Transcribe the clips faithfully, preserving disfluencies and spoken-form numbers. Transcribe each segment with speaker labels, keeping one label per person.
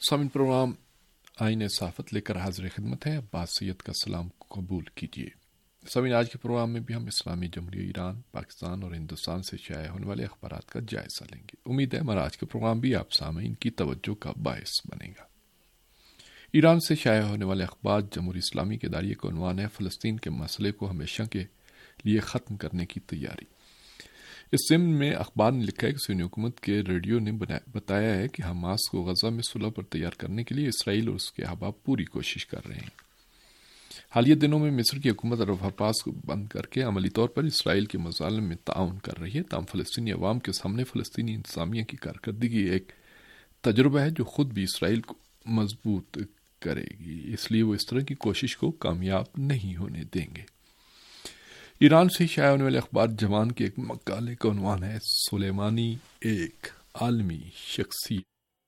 Speaker 1: सामिन programme आईने साफत लेकर हाजिर खिदमत है। अब्बास सैयद का सलाम कबूल कीजिए। सामिन, आज के प्रोग्राम में भी हम इस्लामी जमहूरिया ईरान, पाकिस्तान और हिंदुस्तान से शाया होने वाले अखबारात का जायजा लेंगे। उम्मीद है हमारा आज का प्रोग्राम भी आप सामीन की तवज्जो का बायस बनेगा। ईरान से शाया होने वाले अखबार जमहूरी इस्लामी के दायरे का उन्वान है फ़लस्तीन के मसले को हमेशा के लिए ख़त्म करने की तैयारी। इस ज़िम्न में अखबार ने लिखा है कि सुन्नी हुकूमत के रेडियो ने बताया है कि हमास को गजा में सुलह पर तैयार करने के लिए इसराइल और उसके अहबाब पूरी कोशिश कर रहे हैं। हालिया दिनों में मिस्र की हुकूमत रफ़ा पास को बंद करके अमली तौर पर इसराइल के मज़ालिम में ताउन कर रही है। ताम फ़लस्तीनी अवाम के सामने फ़लस्तीनी इंतज़ामिया की कारकर्दगी एक तजुर्बा है जो खुद भी इसराइल को मजबूत करेगी, इसलिए वो इस तरह की कोशिश को कामयाब नहीं होने देंगे। ईरान से शाया होने वाले अखबार जवान के एक मकाले का उन्वान है सुलेमानी एक आलमी शख्सियत।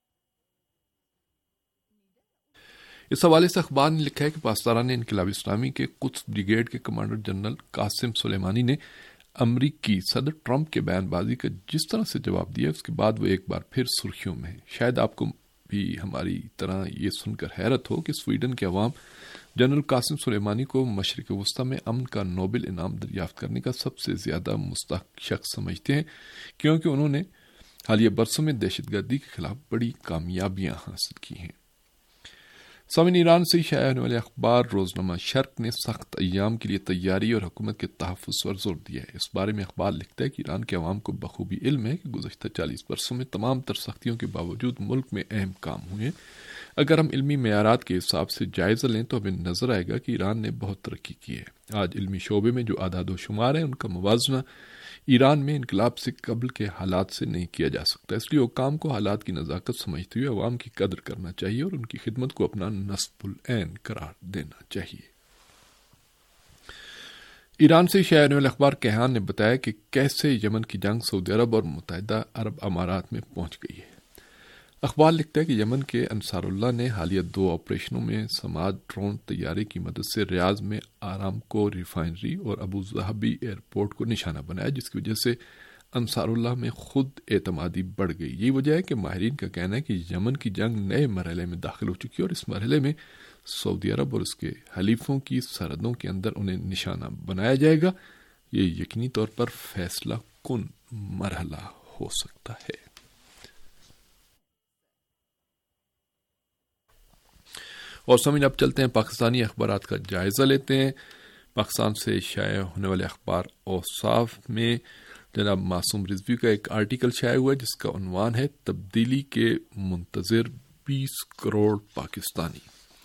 Speaker 1: इस हवाले से अखबार ने लिखा है कि पाकिस्तान ने इनकलाब इस्लामी के कुद्स ब्रिगेड के कमांडर जनरल कासिम सुलेमानी ने अमरीकी सदर ट्रंप के बयानबाजी का जिस तरह से जवाब दिया, उसके बाद वो एक बार फिर सुर्खियों में है। शायद आपको भी हमारी तरह ये सुनकर हैरत हो कि स्वीडन के अवाम जनरल कासिम सुलेमानी को मशरिक वस्ता में अमन का नोबेल इनाम दरियाफ्त करने का सबसे ज्यादा मुस्तहक शख्स समझते हैं, क्योंकि उन्होंने हालिया बरसों में दहशतगर्दी के खिलाफ बड़ी कामयाबियां हासिल की हैं। सामिन, ईरान से शाया होने वाले अखबार रोजनामा शर्क ने सख्त अय्याम के लिए तैयारी और हुकूमत के तहफ़्फ़ुज़ पर जोर दिया है। इस बारे में अखबार लिखता है कि ईरान के अवाम को बखूबी इल्म है कि गुज़श्ता चालीस बरसों में तमाम तर सख्तियों के बावजूद मुल्क में अहम काम हुए। अगर हम इल्मी मेयारात के हिसाब से जायजा लें तो हमें नजर आएगा कि ईरान ने बहुत तरक्की की है। आज इल्मी शोबे में जो आदाद शुमार है उनका मुवाजना ईरान में इनकलाब से कबल के हालात से नहीं किया जा सकता। इसलिए हुक्काम को हालात की नज़ाकत समझते हुए अवाम की कदर करना चाहिए और उनकी खिदमत को अपना नस्बुल ऐन करार देना चाहिए। ईरान से शाया होने वाले अखबार कहान ने बताया कि कैसे यमन की जंग सऊदी अरब और मुत्तहिदा अरब अमारात में पहुंच गई है। अखबार लिखता है कि यमन के अंसारुल्लाह ने हालिया दो ऑपरेशनों में समाद ड्रोन तैयारी की मदद से रियाज में आरामको रिफाइनरी और अबू ज़हबी एयरपोर्ट को निशाना बनाया, जिसकी वजह से अंसारुल्लाह में खुद एतमादी बढ़ गई। यही वजह है कि माहिरीन का कहना है कि यमन की जंग नए मरहले में दाखिल हो चुकी है और इस मरहले में सऊदी अरब और उसके हलीफों की सरहदों के अंदर उन्हें निशाना बनाया जाएगा। ये यकीनी तौर पर फैसला कुन मरहला हो सकता है। और समीन, अब चलते हैं पाकिस्तानी अखबारात का जायजा लेते हैं। पाकिस्तान से शाया होने वाले अखबार औसाफ में जनाब मासूम रिजवी का एक आर्टिकल शाया हुआ है जिसका उन्वान है तब्दीली के मुंतज़िर बीस करोड़ पाकिस्तानी।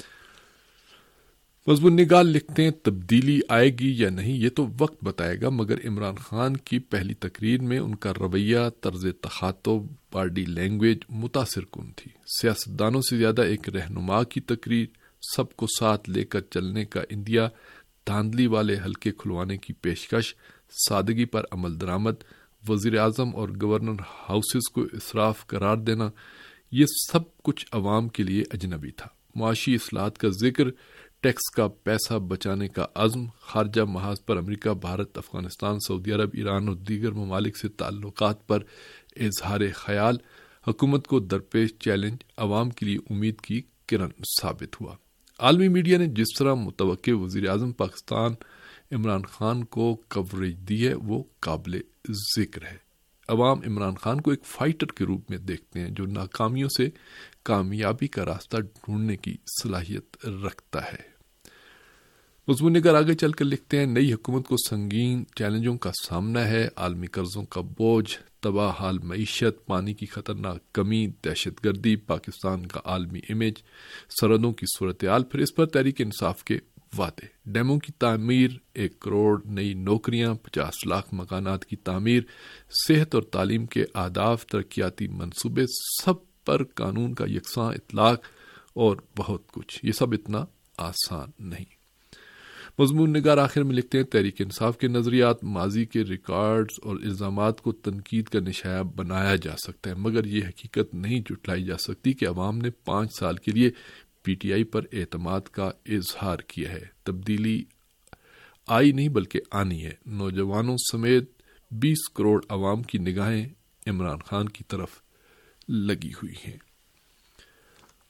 Speaker 1: मज़मून निगाल लिखते हैं, तब्दीली आएगी या नहीं ये तो वक्त बताएगा, मगर इमरान खान की पहली तकरीर में उनका रवैया, तर्ज तखातुब, बॉडी लैंग्वेज मुतासिर कुन थी। सियासतदानों से ज्यादा एक रहनुमा की तकरीर, सबको साथ लेकर चलने का इंदिया, धांधली वाले हल्के खुलवाने की पेशकश, सादगी पर अमल दरामद, वजीर आजम और गवर्नर हाउसेस को इसराफ करार देना, ये सब कुछ अवाम के लिए अजनबी था। मुआशी इस्लाहत का जिक्र, टैक्स का पैसा बचाने का अज़्म, खारजा महाज पर America, Bharat, Afghanistan, Saudi Arab, Iran और दीगर ममालिक से ताल्लुकात पर इजहार ख्याल, हुकूमत को दरपेश चैलेंज, अवाम के लिए उम्मीद की किरण साबित हुआ। आलमी मीडिया ने जिस तरह मुतवक्के वज़ीर आज़म पाकिस्तान इमरान खान को कवरेज दी है वो काबिल जिक्र है। अवाम इमरान खान को एक फाइटर के रूप में देखते हैं जो नाकामियों से कामयाबी का रास्ता ढूंढने की सलाहियत रखता है। मज़मून निगार आगे चलकर लिखते हैं, नई हुकूमत को संगीन चैलेंजों का सामना है। आलमी कर्जों का बोझ, तबाह हाल मईशत, पानी की खतरनाक कमी, दहशतगर्दी, पाकिस्तान का आलमी इमेज, सरहदों की सूरत हाल, फिर इस पर तहरीक इंसाफ के वादे, डैमों की तामीर, एक करोड़ नई नौकरियां, पचास लाख मकानात की तामीर, सेहत और तालीम के आदाफ, तरक्याती मंसूबे, सब पर कानून का यकसां इतलाक और बहुत कुछ। ये सब इतना आसान नहीं। मज़मून निगार आखिर में लिखते हैं, तहरीक इंसाफ के नजरियात, माजी के रिकॉर्ड्स और इल्जामात को तनकीद का निशाया बनाया जा सकता है, मगर ये हकीकत नहीं जुटलाई जा सकती कि अवाम ने पांच साल के लिए पी टी आई पर एतमाद का इजहार किया है। तब्दीली आई नहीं बल्कि आनी है। नौजवानों समेत बीस करोड़ अवाम की निगाहें इमरान खान की तरफ लगी हुई हैं।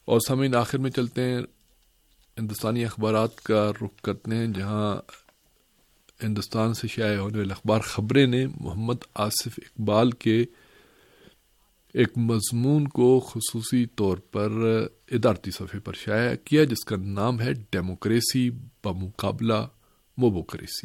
Speaker 1: اور سامعین آخر میں چلتے ہیں ہندوستانی اخبارات کا رخ کرتے ہیں، جہاں ہندوستان سے شائع ہونے والے اخبار خبریں نے محمد آصف اقبال کے ایک مضمون کو خصوصی طور پر ادارتی صفحے پر شائع کیا، جس کا نام ہے ڈیموکریسی بمقابلہ موبوکریسی۔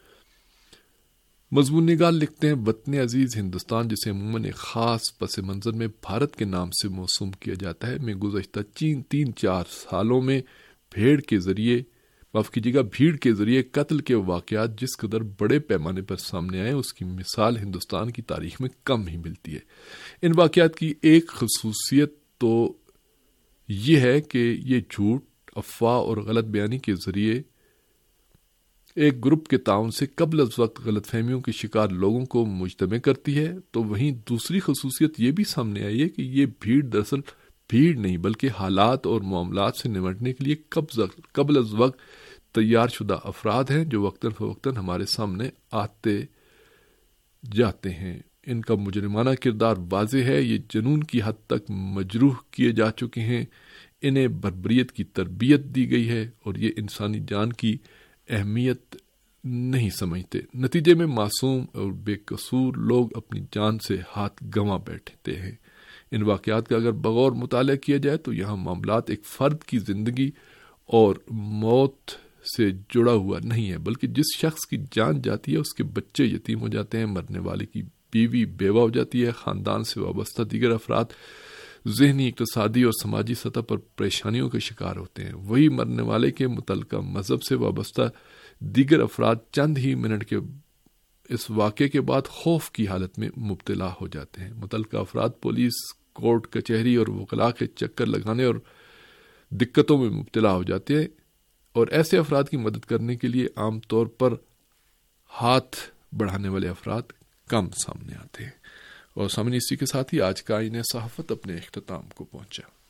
Speaker 1: مضمون نگار لکھتے ہیں، وطن عزیز ہندوستان، جسے عموماً ایک خاص پس منظر میں بھارت کے نام سے موسوم کیا جاتا ہے، میں گزشتہ چین تین چار سالوں میں بھیڑ کے ذریعے معاف کیجیے گا بھیڑ کے ذریعے قتل کے واقعات جس قدر بڑے پیمانے پر سامنے آئے، اس کی مثال ہندوستان کی تاریخ میں کم ہی ملتی ہے۔ ان واقعات کی ایک خصوصیت تو یہ ہے کہ یہ جھوٹ، افواہ اور غلط بیانی کے ذریعے ایک گروپ کے تعاون سے قبل از وقت غلط فہمیوں کے شکار لوگوں کو مجتمع کرتی ہے، تو وہیں دوسری خصوصیت یہ بھی سامنے آئی ہے کہ یہ بھیڑ دراصل بھیڑ نہیں بلکہ حالات اور معاملات سے نمٹنے کے لیے قبل از وقت تیار شدہ افراد ہیں، جو وقتاً فوقتاً ہمارے سامنے آتے جاتے ہیں۔ ان کا مجرمانہ کردار واضح ہے، یہ جنون کی حد تک مجروح کیے جا چکے ہیں، انہیں بربریت کی تربیت دی گئی ہے اور یہ انسانی جان کی اہمیت نہیں سمجھتے۔ نتیجے میں معصوم اور بے قصور لوگ اپنی جان سے ہاتھ گنوا بیٹھتے ہیں۔ ان واقعات کا اگر بغور مطالعہ کیا جائے تو یہاں معاملات ایک فرد کی زندگی اور موت سے جڑا ہوا نہیں ہے، بلکہ جس شخص کی جان جاتی ہے اس کے بچے یتیم ہو جاتے ہیں، مرنے والے کی بیوی بیوہ ہو جاتی ہے، خاندان سے وابستہ دیگر افراد ذہنی، اقتصادی اور سماجی سطح پر پریشانیوں کے شکار ہوتے ہیں۔ وہی مرنے والے کے متعلقہ مذہب سے وابستہ دیگر افراد چند ہی منٹ کے اس واقعے کے بعد خوف کی حالت میں مبتلا ہو جاتے ہیں۔ متعلقہ افراد پولیس، کورٹ کچہری اور وکلاء کے چکر لگانے اور دقتوں میں مبتلا ہو جاتے ہیں، اور ایسے افراد کی مدد کرنے کے لیے عام طور پر ہاتھ بڑھانے والے افراد کم سامنے آتے ہیں۔ اور سامنے اسی کے ساتھ ہی آج کا آئین صحافت اپنے اختتام کو پہنچا۔